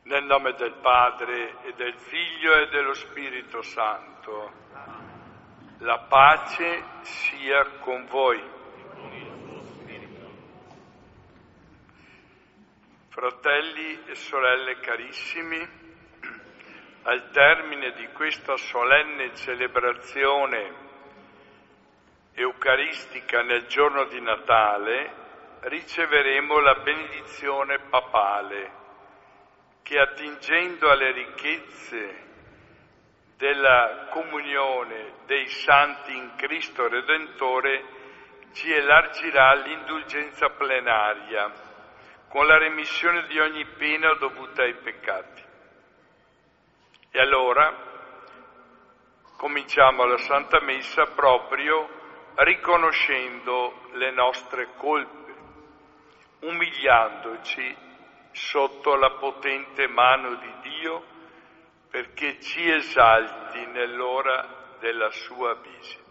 Nel nome del Padre e del Figlio e dello Spirito Santo. La pace sia con voi. Fratelli e sorelle carissimi, al termine di questa solenne celebrazione eucaristica nel giorno di Natale, riceveremo la benedizione papale che, attingendo alle ricchezze della comunione dei santi in Cristo Redentore, ci elargirà l'indulgenza plenaria con la remissione di ogni pena dovuta ai peccati. E allora cominciamo la Santa Messa proprio riconoscendo le nostre colpe, umiliandoci sotto la potente mano di Dio perché ci esalti nell'ora della sua visita.